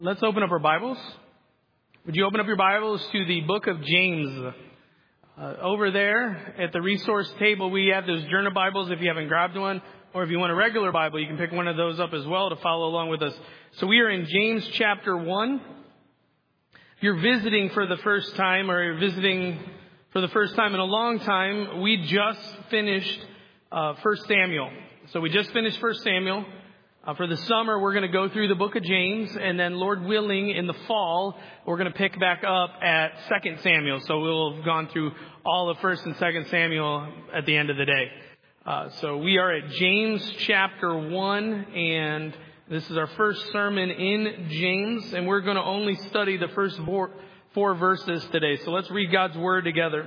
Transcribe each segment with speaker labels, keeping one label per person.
Speaker 1: Let's open up our Bibles. Would you open up your Bibles to the book of James? Over there at the resource table, we have those journal Bibles if you haven't grabbed one. Or if you want a regular Bible, you can pick one of those up as well to follow along with us. So we are in James chapter 1. If you're visiting for the first time or you're visiting for the first time in a long time, we just finished 1 Samuel. So we just finished 1 Samuel. For the summer, we're going to go through the book of James, and then Lord willing, in the fall, we're going to pick back up at 2 Samuel. So we'll have gone through all of 1 and 2 Samuel at the end of the day. So we are at James chapter 1, and this is our first sermon in James, and we're going to only study the first four verses today. So let's read God's word together.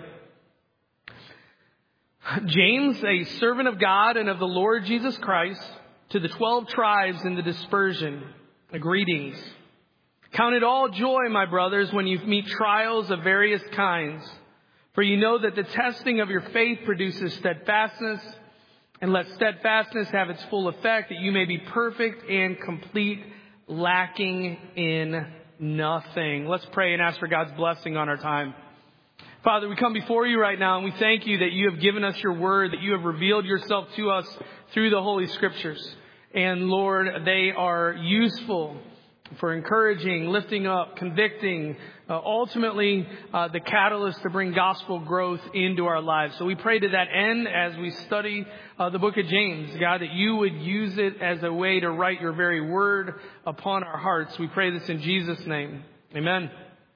Speaker 1: James, a servant of God and of the Lord Jesus Christ, to the 12 tribes in the dispersion, greetings. Count it all joy, my brothers, when you meet trials of various kinds. For you know that the testing of your faith produces steadfastness, and let steadfastness have its full effect, that you may be perfect and complete, lacking in nothing. Let's pray and ask for God's blessing on our time. Father, we come before you right now, and we thank you that you have given us your word, that you have revealed yourself to us through the Holy Scriptures. And Lord, they are useful for encouraging, lifting up, convicting, ultimately the catalyst to bring gospel growth into our lives. So we pray to that end as we study the book of James, God, that you would use it as a way to write your very word upon our hearts. We pray this in Jesus' name. Amen.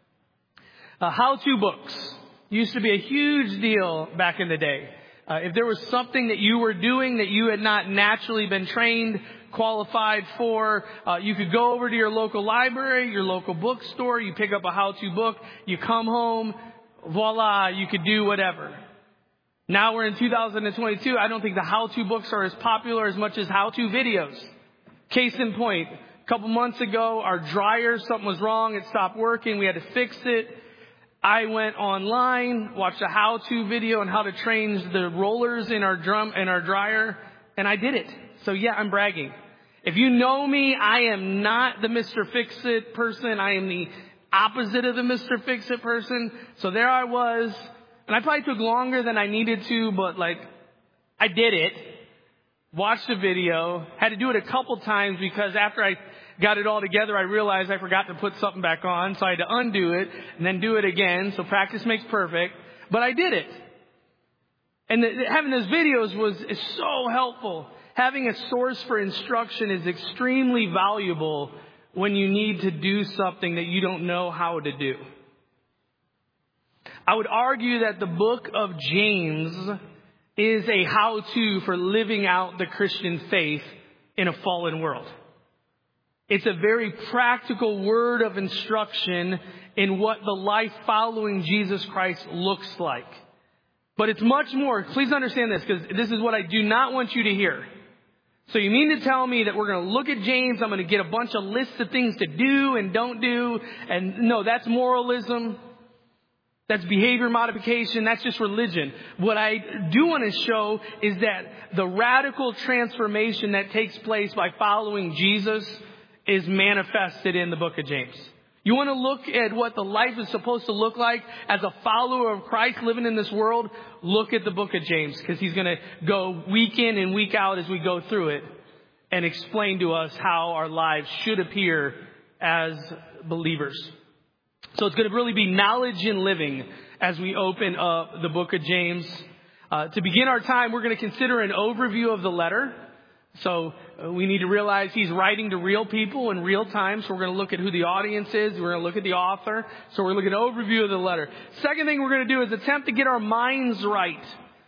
Speaker 1: How-to books used to be a huge deal back in the day. If there was something that you were doing that you had not naturally been trained, qualified for, you could go over to your local library, your local bookstore, you pick up a how-to book, you come home, voila, you could do whatever. Now we're in 2022. I don't think the how-to books are as popular as much as how-to videos. Case in point, a couple months ago, our dryer, something was wrong, it stopped working, we had to fix it. I went online, watched a how-to video on how to change the rollers in our dryer, and I did it. So yeah, I'm bragging. If you know me, I am not the Mr. Fix-It person. I am the opposite of the Mr. Fix-It person. So there I was, and I probably took longer than I needed to, but I did it. Watched the video, had to do it a couple times because after I got it all together, I realized I forgot to put something back on. So I had to undo it and then do it again. So practice makes perfect. But I did it. And having those videos is so helpful. Having a source for instruction is extremely valuable when you need to do something that you don't know how to do. I would argue that the book of James is a how-to for living out the Christian faith in a fallen world. It's a very practical word of instruction in what the life following Jesus Christ looks like. But it's much more. Please understand this, because this is what I do not want you to hear. So you mean to tell me that we're going to look at James, I'm going to get a bunch of lists of things to do and don't do, and no, that's moralism. That's behavior modification. That's just religion. What I do want to show is that the radical transformation that takes place by following Jesus is manifested in the book of James. You want to look at what the life is supposed to look like as a follower of Christ living in this world? Look at the book of James, because he's going to go week in and week out as we go through it and explain to us how our lives should appear as believers. So it's going to really be knowledge and living as we open up the book of James. To begin our time, we're going to consider an overview of the letter. So we need to realize he's writing to real people in real time. So we're going to look at who the audience is. We're going to look at the author. So we're going to look at an overview of the letter. Second thing we're going to do is attempt to get our minds right.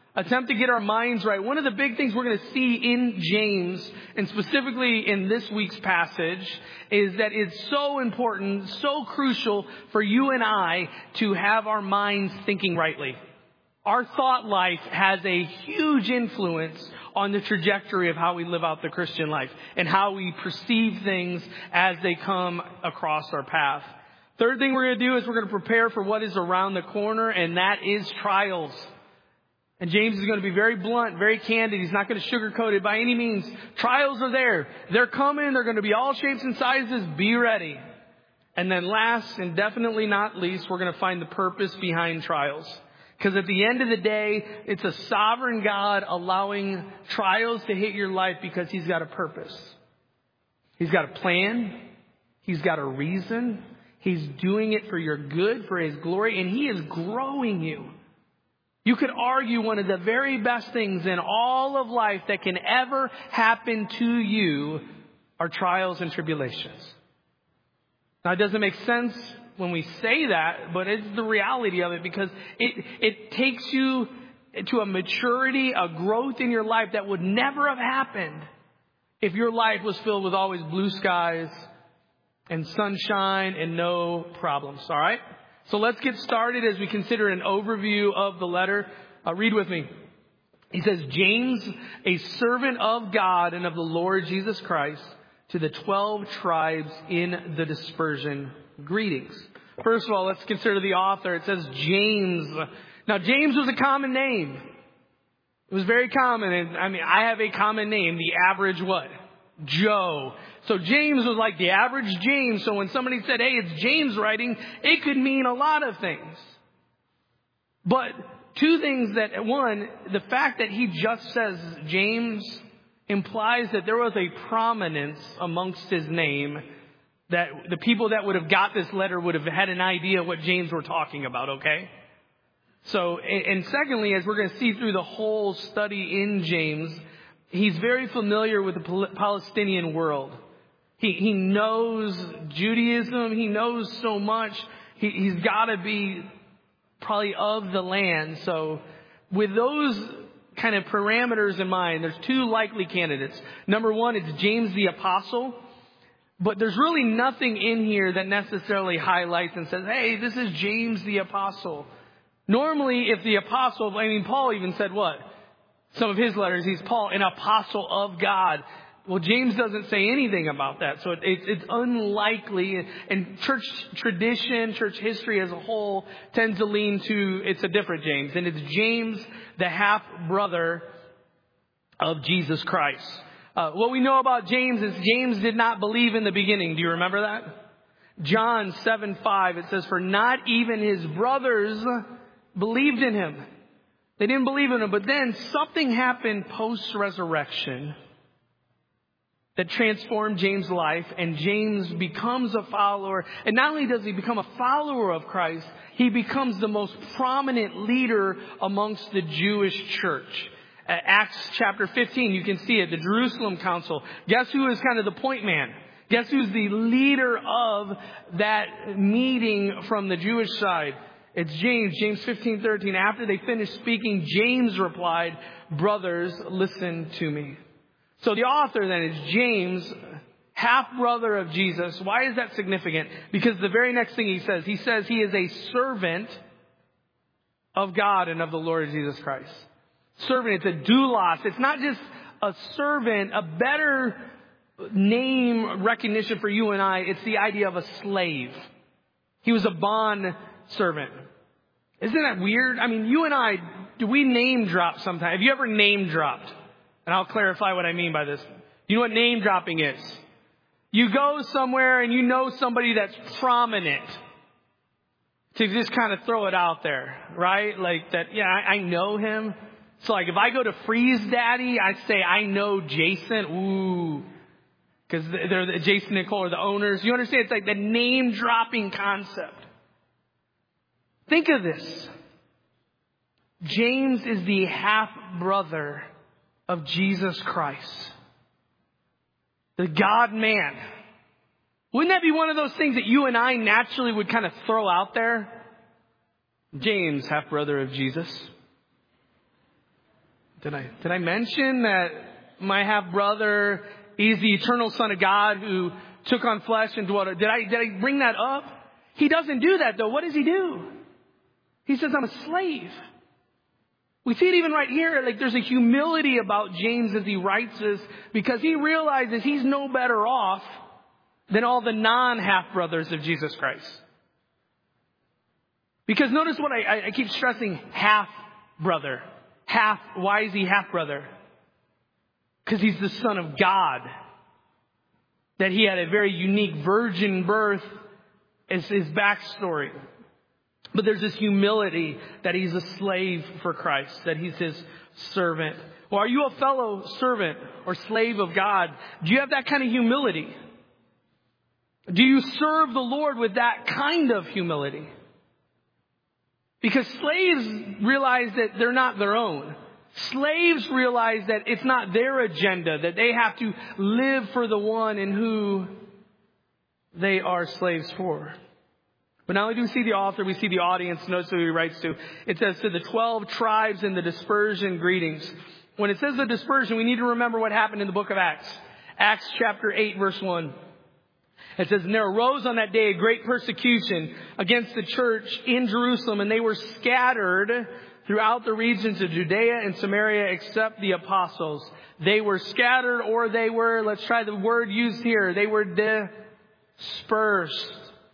Speaker 1: One of the big things we're going to see in James, and specifically in this week's passage, is that it's so important, so crucial for you and I to have our minds thinking rightly. Our thought life has a huge influence on the trajectory of how we live out the Christian life and how we perceive things as they come across our path. Third thing we're going to do is we're going to prepare for what is around the corner, and that is trials. And James is going to be very blunt, very candid. He's not going to sugarcoat it by any means. Trials are there. They're coming. They're going to be all shapes and sizes. Be ready. And then last and definitely not least, we're going to find the purpose behind trials. Because at the end of the day, it's a sovereign God allowing trials to hit your life because He's got a purpose. He's got a plan. He's got a reason. He's doing it for your good, for His glory, and He is growing you. You could argue one of the very best things in all of life that can ever happen to you are trials and tribulations. Now, it doesn't make sense when we say that, but it's the reality of it, because it takes you to a maturity, a growth in your life that would never have happened if your life was filled with always blue skies and sunshine and no problems. All right? So let's get started as we consider an overview of the letter. Read with me. He says, James, a servant of God and of the Lord Jesus Christ, to the 12 tribes in the dispersion, greetings. First of all, let's consider the author. It says James. Now, James was a common name. It was very common. And I have a common name. The average what? Joe. So James was like the average James. So when somebody said, hey, it's James writing, it could mean a lot of things. But two things that, one, the fact that he just says James implies that there was a prominence amongst his name, that the people that would have got this letter would have had an idea what James were talking about, okay? So, and secondly, as we're going to see through the whole study in James, he's very familiar with the Palestinian world. He knows Judaism. He knows so much. He's got to be probably of the land. So with those kind of parameters in mind, there's two likely candidates. Number one, it's James the Apostle. But there's really nothing in here that necessarily highlights and says, hey, this is James the Apostle. Normally, if the apostle, Paul even said what? Some of his letters, he's Paul, an apostle of God. Well, James doesn't say anything about that. So it's unlikely. And church tradition, church history as a whole tends to lean to it's a different James. And it's James, the half-brother of Jesus Christ. What we know about James is James did not believe in the beginning. Do you remember that? John 7:5, it says, for not even his brothers believed in him. They didn't believe in him. But then something happened post-resurrection that transformed James' life, and James becomes a follower. And not only does he become a follower of Christ, he becomes the most prominent leader amongst the Jewish church. Acts chapter 15, you can see it, the Jerusalem Council. Guess who is kind of the point man? Guess who's the leader of that meeting from the Jewish side? It's James. James 15:13. After they finished speaking, James replied, brothers, listen to me. So the author then is James, half-brother of Jesus. Why is that significant? Because the very next thing he says he is a servant of God and of the Lord Jesus Christ. Servant, it's a doulos. It's not just a servant. A better name recognition for you and I, it's the idea of a slave. He was a bond servant. Isn't that weird? You and I, do we name drop sometimes? Have you ever name dropped? And I'll clarify what I mean by this. You know what name dropping is? You go somewhere and you know somebody that's prominent. To just kind of throw it out there, right? Like that, yeah, I know him. So like if I go to Freeze Daddy, I say, I know Jason. Ooh. Because they're Jason and Nicole are the owners. You understand? It's like the name dropping concept. Think of this. James is the half-brother of Jesus Christ. The God-man. Wouldn't that be one of those things that you and I naturally would kind of throw out there? James, half-brother of Jesus. Did I mention that my half-brother, he's the eternal Son of God who took on flesh and dwelt? Did I bring that up? He doesn't do that though. What does he do? He says, I'm a slave. We see it even right here. Like there's a humility about James as he writes this, because he realizes he's no better off than all the non-half-brothers of Jesus Christ. Because notice what I keep stressing, half-brother. Why is he half-brother? Because he's the Son of God. That he had a very unique virgin birth. is his backstory. But there's this humility that he's a slave for Christ, that he's his servant. Well, are you a fellow servant or slave of God? Do you have that kind of humility? Do you serve the Lord with that kind of humility? Because slaves realize that they're not their own. Slaves realize that it's not their agenda, that they have to live for the one in who they are slaves for. But not only do we see the author, we see the audience. Notice who he writes to. It says, to the 12 tribes in the dispersion, greetings. When it says the dispersion, we need to remember what happened in the book of Acts. Acts chapter 8, verse 1. It says, and there arose on that day a great persecution against the church in Jerusalem, and they were scattered throughout the regions of Judea and Samaria except the apostles. They were scattered, or they were, let's try the word used here, they were dispersed.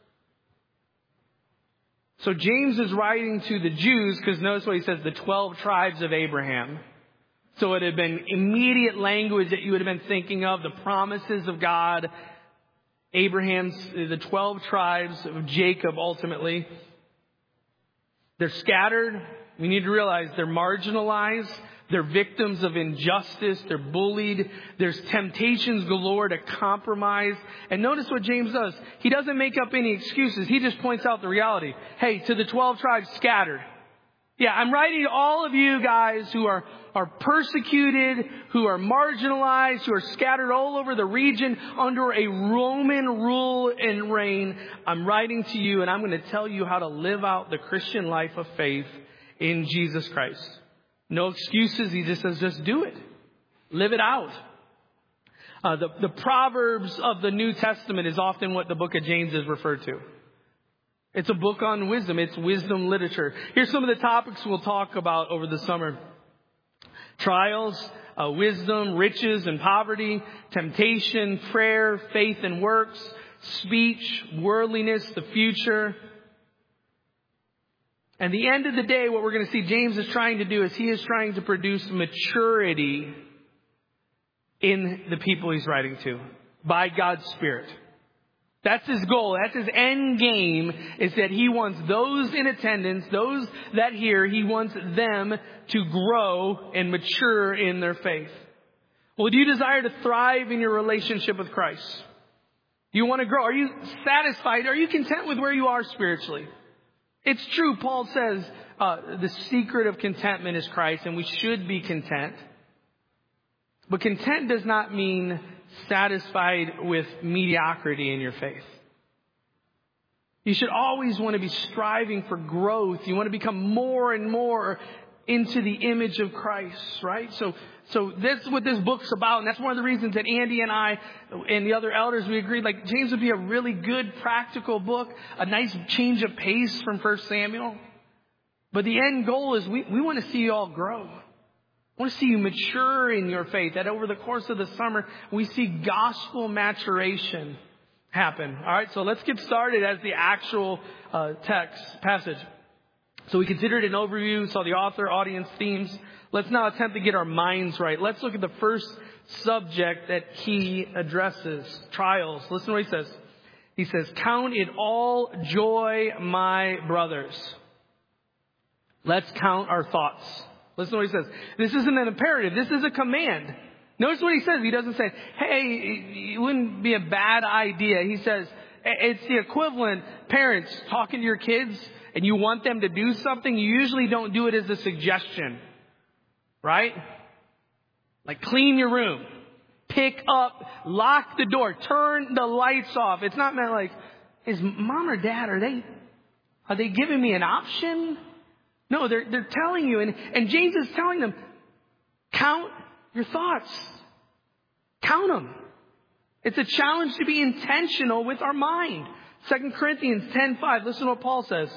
Speaker 1: So James is writing to the Jews, because notice what he says, the 12 tribes of Abraham. So it had been immediate language that you would have been thinking of, the promises of God. Abraham's, the 12 tribes of Jacob ultimately. They're scattered. We need to realize they're marginalized. They're victims of injustice. They're bullied. There's temptations galore to compromise. And notice what James does. He doesn't make up any excuses. He just points out the reality. Hey, to the 12 tribes scattered. Yeah, I'm writing to all of you guys who are persecuted, who are marginalized, who are scattered all over the region under a Roman rule and reign. I'm writing to you, and I'm going to tell you how to live out the Christian life of faith in Jesus Christ. No excuses. He just says, just do it. Live it out. The Proverbs of the New Testament is often what the book of James is referred to. It's a book on wisdom. It's wisdom literature. Here's some of the topics we'll talk about over the summer. Trials, wisdom, riches and poverty, temptation, prayer, faith and works, speech, worldliness, the future. And the end of the day, what we're going to see James is trying to do is he is trying to produce maturity in the people he's writing to by God's Spirit. That's his goal. That's his end game, is that he wants those in attendance, those that hear, he wants them to grow and mature in their faith. Well, do you desire to thrive in your relationship with Christ? Do you want to grow? Are you satisfied? Are you content with where you are spiritually? It's true, Paul says, the secret of contentment is Christ, and we should be content. But content does not mean satisfied with mediocrity in your faith. You should always want to be striving for growth. You want to become more and more into the image of Christ, right? So that's what this book's about. And that's one of the reasons that Andy and I and the other elders, we agreed, like, James would be a really good practical book, a nice change of pace from 1 Samuel. But the end goal is we want to see you all grow. I want to see you mature in your faith, that over the course of the summer, we see gospel maturation happen. All right, so let's get started as the actual passage. So we considered an overview, saw the author, audience, themes. Let's now attempt to get our minds right. Let's look at the first subject that he addresses, trials. Listen to what he says. He says, count it all joy, my brothers. Let's count our thoughts. Listen to what he says. This isn't an imperative. This is a command. Notice what he says. He doesn't say, hey, it wouldn't be a bad idea. He says, it's the equivalent, parents talking to your kids and you want them to do something. You usually don't do it as a suggestion, right? Like clean your room, pick up, lock the door, turn the lights off. It's not meant like, is mom or dad, are they giving me an option? No, they're telling you, and James is telling them, count your thoughts. Count them. It's a challenge to be intentional with our mind. 2 Corinthians 10:5. Listen to what Paul says.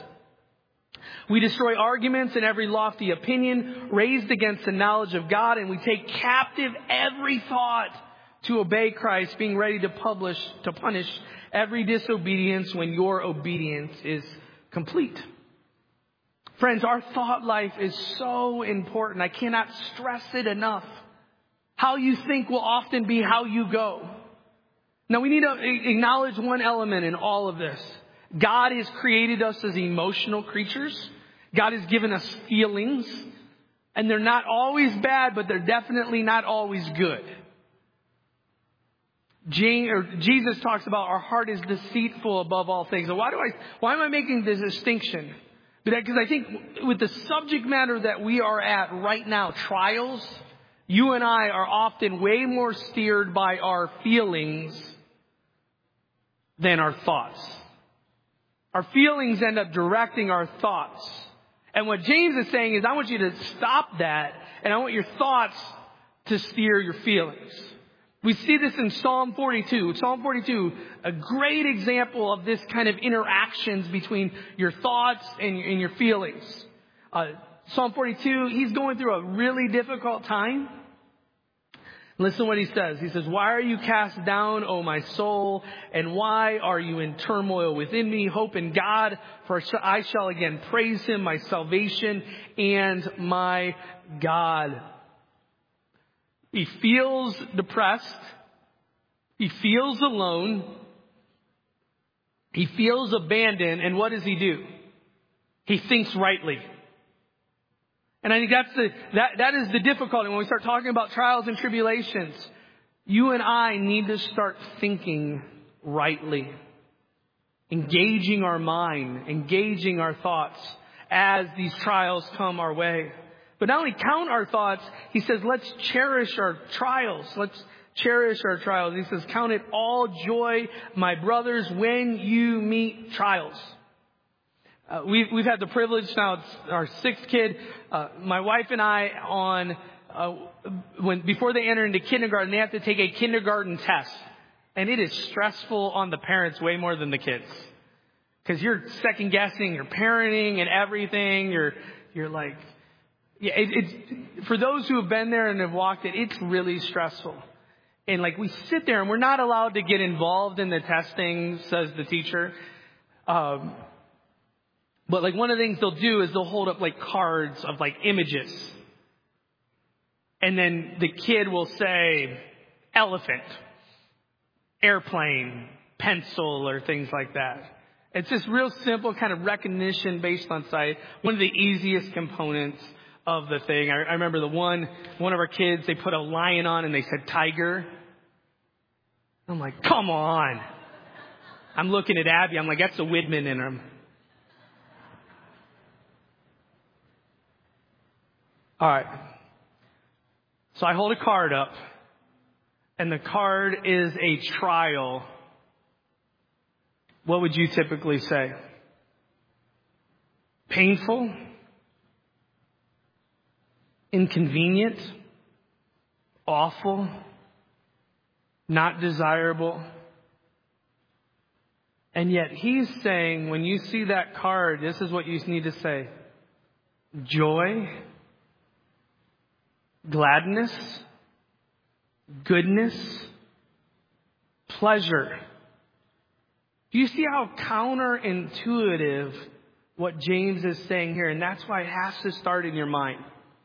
Speaker 1: We destroy arguments and every lofty opinion raised against the knowledge of God, and we take captive every thought to obey Christ, being ready to punish every disobedience when your obedience is complete. Friends, our thought life is so important. I cannot stress it enough. How you think will often be how you go. Now, we need to acknowledge one element in all of this. God has created us as emotional creatures. God has given us feelings. And they're not always bad, but they're definitely not always good. Jesus talks about our heart is deceitful above all things. So why am I making this distinction? Because I think with the subject matter that we are at right now, trials, you and I are often way more steered by our feelings than our thoughts. Our feelings end up directing our thoughts. And what James is saying is, I want you to stop that, and I want your thoughts to steer your feelings. We see this in Psalm 42. Psalm 42, a great example of this kind of interactions between your thoughts and your feelings. Psalm 42, he's going through a really difficult time. Listen to what he says. He says, "Why are you cast down, O my soul? And why are you in turmoil within me? Hope in God, for I shall again praise him, my salvation and my God." He feels depressed. He feels alone. He feels abandoned. And what does he do? He thinks rightly. And I think that is the difficulty when we start talking about trials and tribulations. You and I need to start thinking rightly. Engaging our mind, engaging our thoughts as these trials come our way. But not only count our thoughts, he says, let's cherish our trials. Let's cherish our trials. He says, "Count it all joy, my brothers, when you meet trials." We've had the privilege, now it's our sixth kid, my wife and I before they enter into kindergarten, they have to take a kindergarten test. And it is stressful on the parents way more than the kids. Because you're second guessing your parenting and everything. You're like, yeah, it's for those who have been there and have walked it, it's really stressful. And like we sit there and we're not allowed to get involved in the testing, says the teacher. But like one of the things they'll do is they'll hold up like cards of like images. And then the kid will say elephant, airplane, pencil, or things like that. It's just real simple kind of recognition based on sight. One of the easiest components of the thing. I remember one of our kids, they put a lion on and they said tiger. I'm like, come on. I'm looking at Abby. I'm like, that's a Widman in him. All right. So I hold a card up, and the card is a trial. What would you typically say? Painful? Inconvenient? Awful? Not desirable? And yet he's saying, when you see that card, this is what you need to say. Joy, gladness, goodness, pleasure. Do you see how counterintuitive what James is saying here? And that's why it has to start in your mind.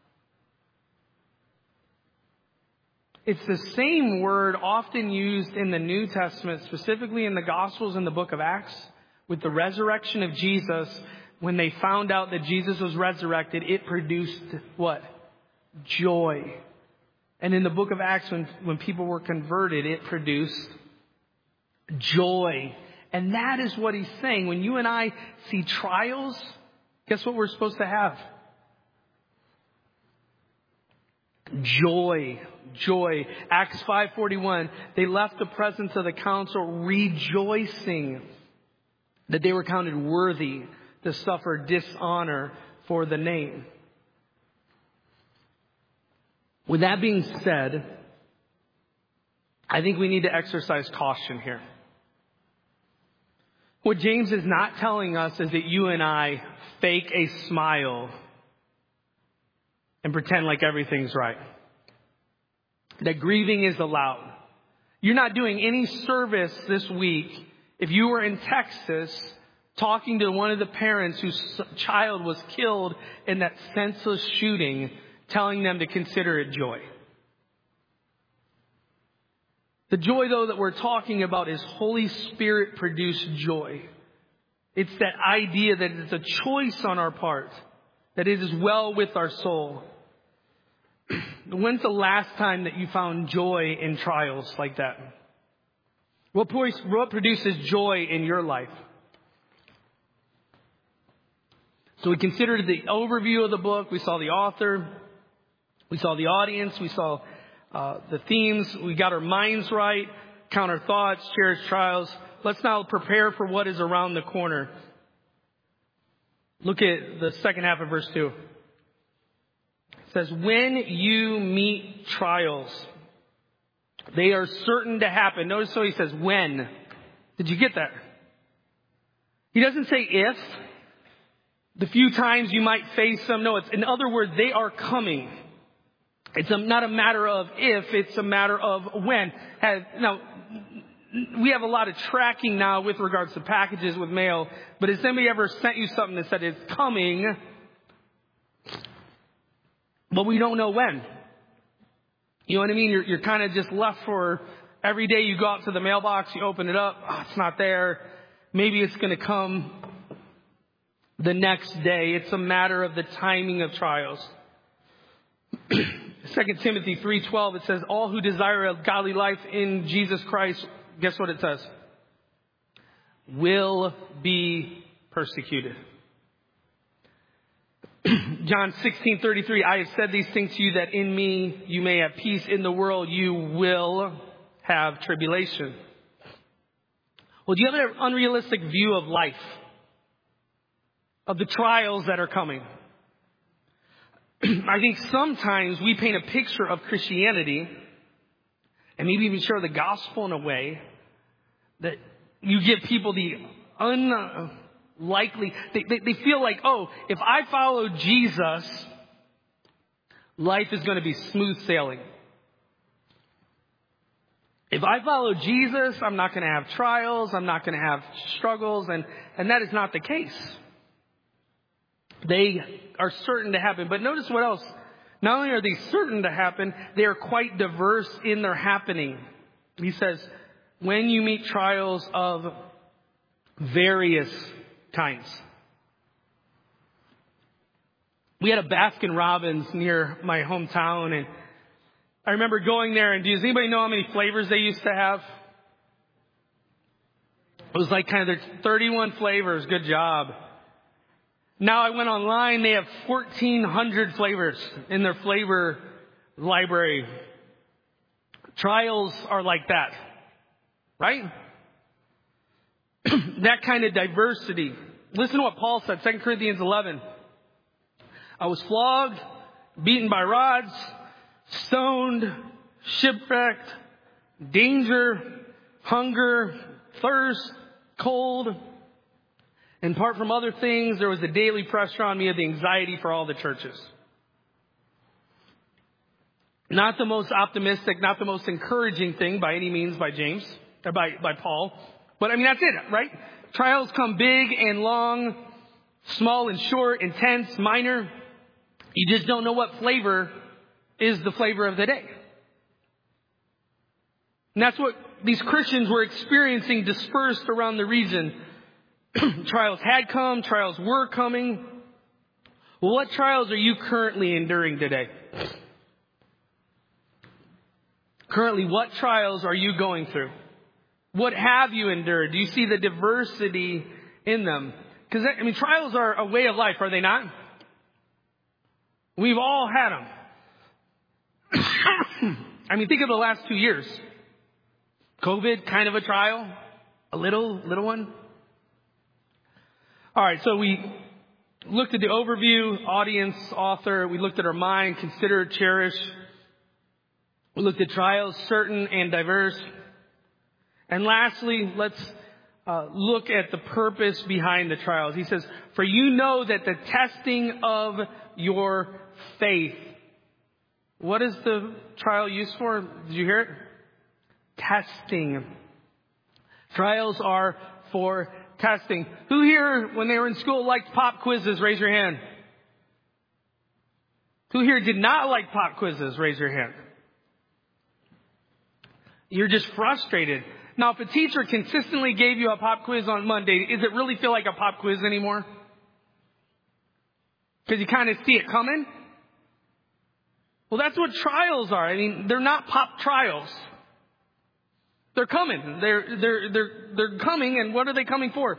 Speaker 1: It's the same word often used in the New Testament, specifically in the Gospels and the book of Acts, with the resurrection of Jesus. When they found out that Jesus was resurrected, it produced what? Joy. And in the book of Acts, when people were converted, it produced joy. And that is what he's saying. When you and I see trials, guess what we're supposed to have? Joy. Joy. Acts 5:41, they left the presence of the council rejoicing that they were counted worthy to suffer dishonor for the name. With that being said, I think we need to exercise caution here. What James is not telling us is that you and I fake a smile and pretend like everything's right. That grieving is allowed. You're not doing any service this week if you were in Texas talking to one of the parents whose child was killed in that senseless shooting, telling them to consider it joy. The joy, though, that we're talking about is Holy Spirit produced joy. It's that idea that it's a choice on our part, that it is well with our soul. When's the last time that you found joy in trials like that? What produces joy in your life? So we considered the overview of the book. We saw the author. We saw the audience. We saw the themes. We got our minds right. Count our thoughts. Cherish trials. Let's now prepare for what is around the corner. Look at the second half of verse 2. It says, when you meet trials, they are certain to happen. Notice how he says when. Did you get that? He doesn't say if. The few times you might face them. No, it's in other words, they are coming. It's not a matter of if, it's a matter of when. Now, we have a lot of tracking now with regards to packages with mail, but has anybody ever sent you something that said it's coming, but we don't know when? You know what I mean? You're kind of just left for every day you go out to the mailbox, you open it up, oh, it's not there. Maybe it's going to come the next day. It's a matter of the timing of trials. 2 Timothy 3:12, it says, all who desire a godly life in Jesus Christ, guess what it says? Will be persecuted. John 16:33, I have said these things to you that in me you may have peace. In the world you will have tribulation. Well, do you have an unrealistic view of life? Of the trials that are coming? I think sometimes we paint a picture of Christianity and maybe even share the gospel in a way that you give people the unlikely. They feel like, oh, if I follow Jesus, life is going to be smooth sailing. If I follow Jesus, I'm not going to have trials. I'm not going to have struggles. And that is not the case. They are certain to happen. But notice what else. Not only are they certain to happen, they are quite diverse in their happening. He says, when you meet trials of various kinds. We had a Baskin Robbins near my hometown, and I remember going there, and does anybody know how many flavors they used to have? It was like kind of there's 31 flavors. Good job. Now I went online, they have 1,400 flavors in their flavor library. Trials are like that, right? That kind of diversity. Listen to what Paul said, 2 Corinthians 11. I was flogged, beaten by rods, stoned, shipwrecked, danger, hunger, thirst, cold. And apart from other things, there was a daily pressure on me of the anxiety for all the churches. Not the most optimistic, not the most encouraging thing by any means by James, or by Paul. But I mean, that's it, right? Trials come big and long, small and short, intense, minor. You just don't know what flavor is the flavor of the day. And that's what these Christians were experiencing dispersed around the region. Trials had come, trials were coming. Well, what trials are you currently enduring today? Currently, what trials are you going through? What have you endured? Do you see the diversity in them? Because, I mean, trials are a way of life, are they not? We've all had them. I mean, think of the last 2 years. COVID, kind of a trial. A little one. All right, so we looked at the overview, audience, author. We looked at our mind, consider, cherish. We looked at trials, certain and diverse. And lastly, let's look at the purpose behind the trials. He says, for you know that the testing of your faith. What is the trial used for? Did you hear it? Testing. Trials are for testing. Who here, when they were in school, liked pop quizzes? Raise your hand. Who here did not like pop quizzes? Raise your hand. You're just frustrated. Now, if a teacher consistently gave you a pop quiz on Monday, does it really feel like a pop quiz anymore? Because you kind of see it coming? Well, that's what trials are. I mean, they're not pop trials. They're coming. They're coming, and what are they coming for?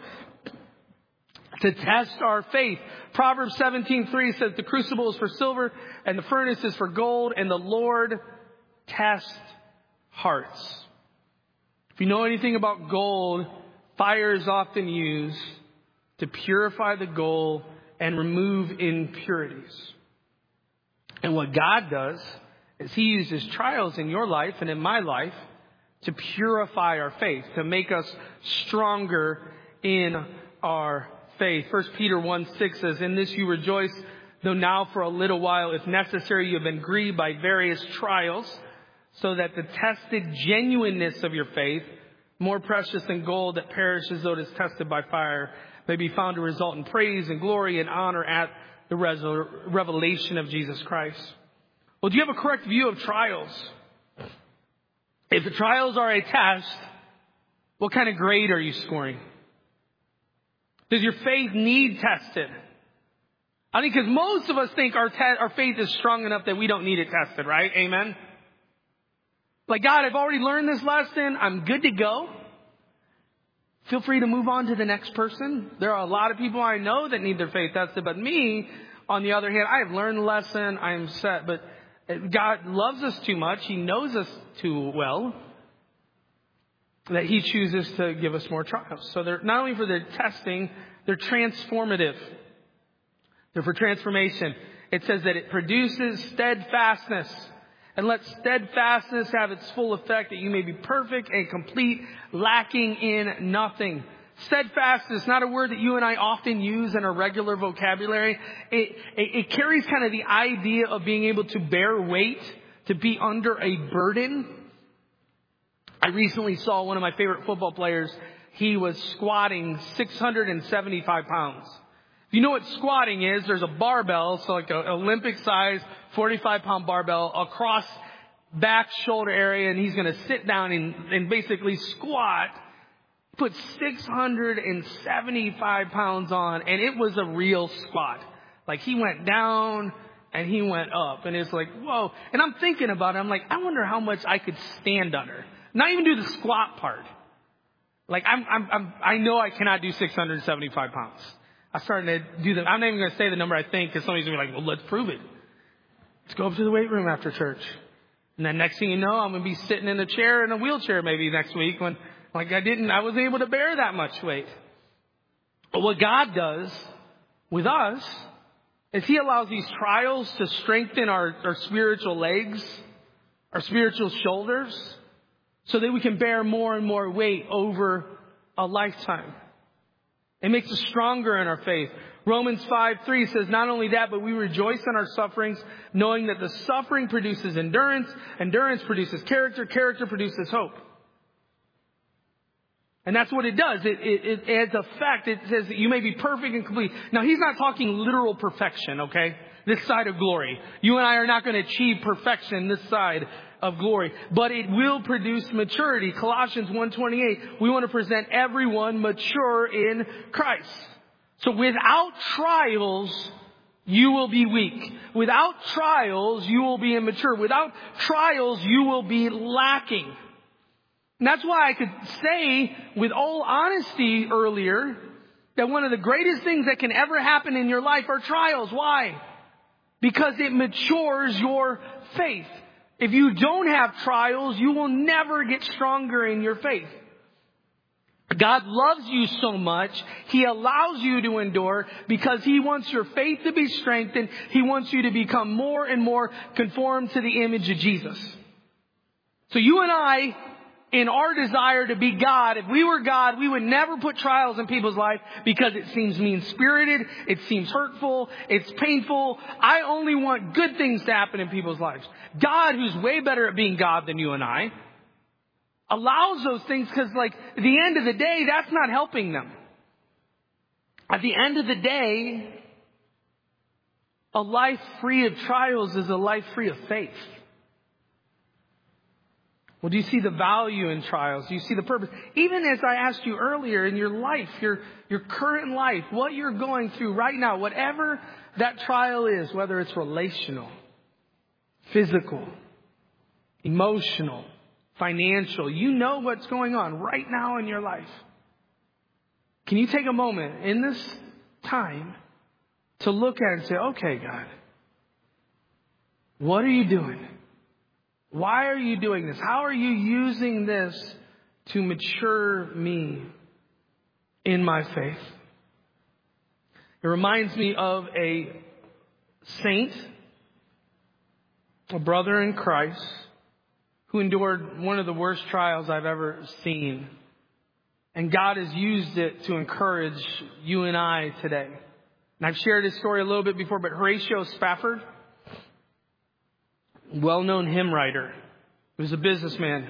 Speaker 1: To test our faith. Proverbs 17:3 says, the crucible is for silver, and the furnace is for gold, and the Lord tests hearts. If you know anything about gold, fire is often used to purify the gold and remove impurities. And what God does is He uses trials in your life and in my life to purify our faith, to make us stronger in our faith. 1 Peter 1:6 says, in this you rejoice, though now for a little while, if necessary, you have been grieved by various trials, so that the tested genuineness of your faith, more precious than gold that perishes though it is tested by fire, may be found to result in praise and glory and honor at the revelation of Jesus Christ. Well, do you have a correct view of trials? If the trials are a test, what kind of grade are you scoring? Does your faith need tested? I think because most of us think our faith is strong enough that we don't need it tested, right? Amen? Like, God, I've already learned this lesson. I'm good to go. Feel free to move on to the next person. There are a lot of people I know that need their faith tested, but me, on the other hand, I have learned the lesson. I am set. But God loves us too much. He knows us too well that He chooses to give us more trials. So they're not only for their testing, they're transformative. They're for transformation. It says that it produces steadfastness. And let steadfastness have its full effect, that you may be perfect and complete, lacking in nothing. Steadfast is not a word that you and I often use in our regular vocabulary. It carries kind of the idea of being able to bear weight, to be under a burden. I recently saw one of my favorite football players. He was squatting 675 pounds. If you know what squatting is, there's a barbell, so like an Olympic size 45-pound barbell across back shoulder area, and he's going to sit down and basically squat, put 675 pounds on, and it was a real squat. Like, he went down and he went up, and it's like, whoa. And I'm thinking about it. I'm like, I wonder how much I could stand under. Not even do the squat part. Like, I know I cannot do 675 pounds. I started to do them. I'm not even going to say the number I think, because somebody's going to be like, well, let's prove it. Let's go up to the weight room after church. And then next thing you know, I'm going to be sitting in a chair, in a wheelchair maybe next week, when I wasn't able to bear that much weight. But what God does with us is He allows these trials to strengthen our spiritual legs, our spiritual shoulders, so that we can bear more and more weight over a lifetime. It makes us stronger in our faith. Romans 5:3 says, not only that, but we rejoice in our sufferings, knowing that the suffering produces endurance, endurance produces character, character produces hope. And that's what it does. It adds effect. It says that you may be perfect and complete. Now, He's not talking literal perfection, okay? This side of glory. You and I are not going to achieve perfection this side of glory. But it will produce maturity. Colossians 1:28, we want to present everyone mature in Christ. So without trials, you will be weak. Without trials, you will be immature. Without trials, you will be lacking. And that's why I could say with all honesty earlier that one of the greatest things that can ever happen in your life are trials. Why? Because it matures your faith. If you don't have trials, you will never get stronger in your faith. God loves you so much, He allows you to endure because He wants your faith to be strengthened. He wants you to become more and more conformed to the image of Jesus. So you and I, in our desire to be God, if we were God, we would never put trials in people's life because it seems mean-spirited, it seems hurtful, it's painful. I only want good things to happen in people's lives. God, who's way better at being God than you and I, allows those things because, like, at the end of the day, that's not helping them. At the end of the day, a life free of trials is a life free of faith. Well, do you see the value in trials? Do you see the purpose? Even as I asked you earlier, in your life, your current life, what you're going through right now, whatever that trial is, whether it's relational, physical, emotional, financial, you know what's going on right now in your life. Can you take a moment in this time to look at it and say, okay, God, what are you doing? Why are you doing this? How are you using this to mature me in my faith? It reminds me of a saint, a brother in Christ, who endured one of the worst trials I've ever seen. And God has used it to encourage you and I today. And I've shared his story a little bit before, but Horatio Spafford, well-known hymn writer, he was a businessman.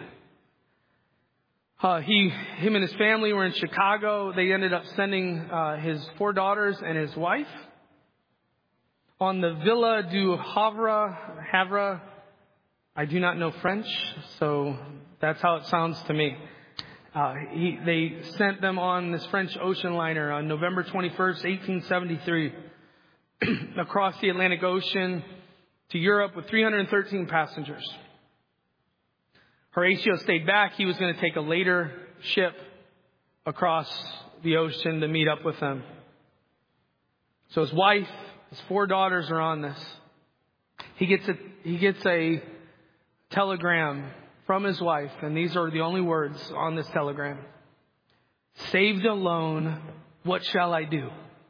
Speaker 1: Him and his family were in Chicago. They ended up sending his 4 daughters and his wife on the Villa du Havre. I do not know French, so that's how it sounds to me. They sent them on this French ocean liner on November 21st, 1873, across the Atlantic Ocean to Europe with 313 passengers. Horatio stayed back. He was going to take a later ship across the ocean to meet up with them. So his wife, his 4 daughters are on this. He gets a telegram from his wife, and these are the only words on this telegram. Saved alone, what shall I do?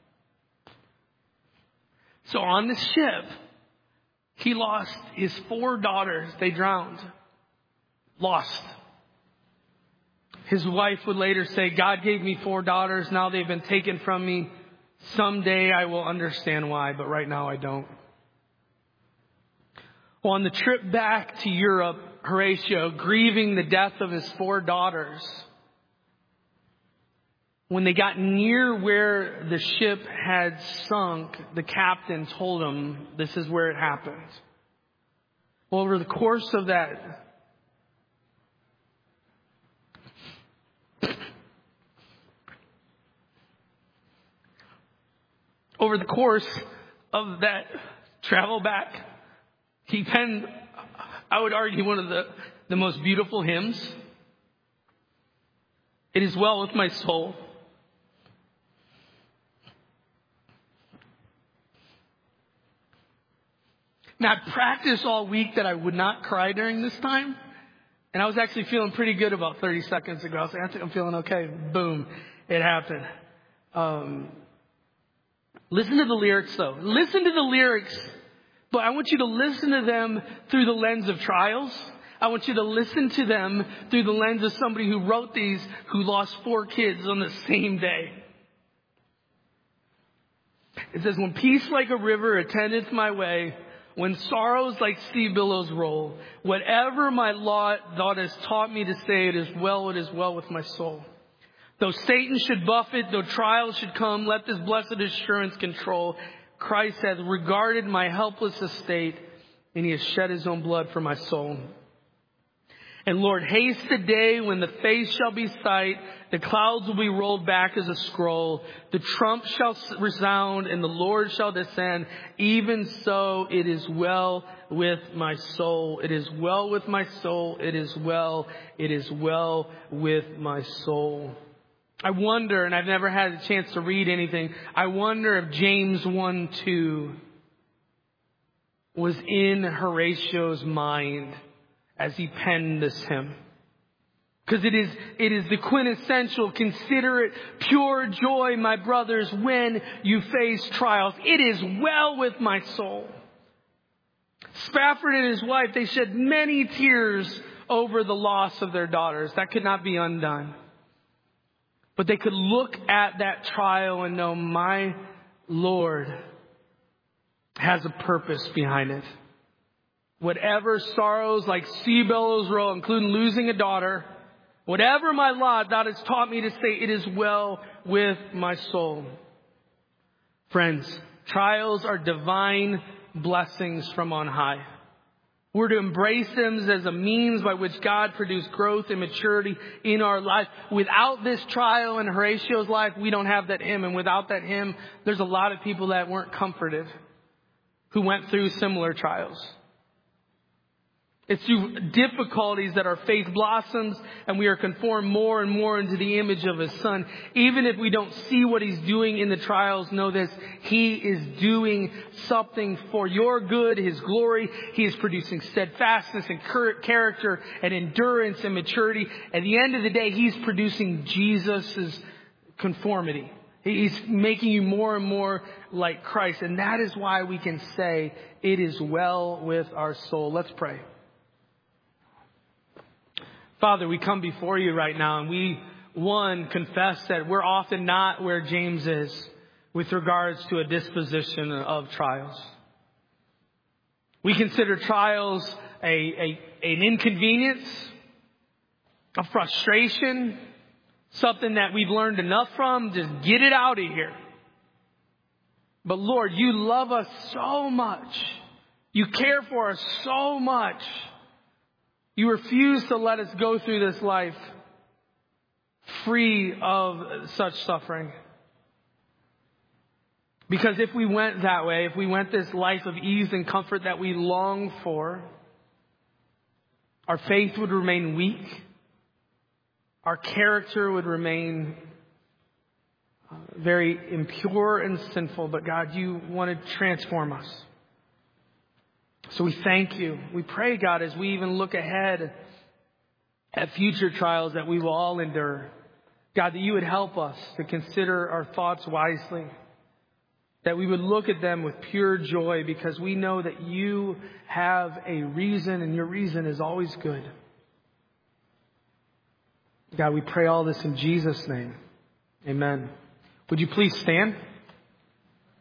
Speaker 1: So on the ship, he lost his 4 daughters. They drowned. Lost. His wife would later say, God gave me 4 daughters. Now they've been taken from me. Someday I will understand why, but right now I don't. Well, on the trip back to Europe, Horatio, grieving the death of his 4 daughters, when they got near where the ship had sunk, the captain told him, this is where it happened. Well, over the course of that travel back, he penned, I would argue, one of the most beautiful hymns. It is well with my soul. Now, I practiced all week that I would not cry during this time. And I was actually feeling pretty good about 30 seconds ago. I was like, I think I'm feeling okay. Boom. It happened. Listen to the lyrics, though. Listen to the lyrics. But I want you to listen to them through the lens of trials. I want you to listen to them through the lens of somebody who wrote these, who lost 4 kids on the same day. It says, when peace like a river attendeth my way, when sorrows like sea billows roll, whatever my lot thou hast taught me to say, it is well with my soul. Though Satan should buffet, though trials should come, let this blessed assurance control. Christ hath regarded my helpless estate, and he has shed his own blood for my soul. And Lord, haste the day when the face shall be sight, the clouds will be rolled back as a scroll, the trump shall resound, and the Lord shall descend. Even so, it is well with my soul. It is well with my soul. It is well with my soul. I wonder, and I've never had a chance to read anything, I wonder if James 1:2 was in Horatio's mind as he penned this hymn. Because it is the quintessential, consider it pure joy, my brothers, when you face trials. It is well with my soul. Spafford and his wife, they shed many tears over the loss of their daughters. That could not be undone. But they could look at that trial and know, my Lord has a purpose behind it. Whatever sorrows like sea billows roll, including losing a daughter, whatever my lot, thou hast taught me to say, it is well with my soul. Friends, trials are divine blessings from on high. We're to embrace them as a means by which God produced growth and maturity in our life. Without this trial in Horatio's life, we don't have that hymn. And without that hymn, there's a lot of people that weren't comforted, who went through similar trials. It's through difficulties that our faith blossoms and we are conformed more and more into the image of His Son. Even if we don't see what He's doing in the trials, know this: He is doing something for your good, His glory. He is producing steadfastness and character and endurance and maturity. At the end of the day, He's producing Jesus' conformity. He's making you more and more like Christ. And that is why we can say it is well with our soul. Let's pray. Father, we come before you right now and we, confess that we're often not where James is with regards to a disposition of trials. We consider trials an inconvenience, a frustration, something that we've learned enough from. Just get it out of here. But Lord, you love us so much. You care for us so much. You refuse to let us go through this life free of such suffering. Because if we went that way, if we went this life of ease and comfort that we long for, our faith would remain weak. Our character would remain very impure and sinful. But God, you want to transform us. So we thank you. We pray, God, as we even look ahead at future trials that we will all endure, God, that you would help us to consider our thoughts wisely, that we would look at them with pure joy, because we know that you have a reason and your reason is always good. God, we pray all this in Jesus' name. Amen. Would you please stand?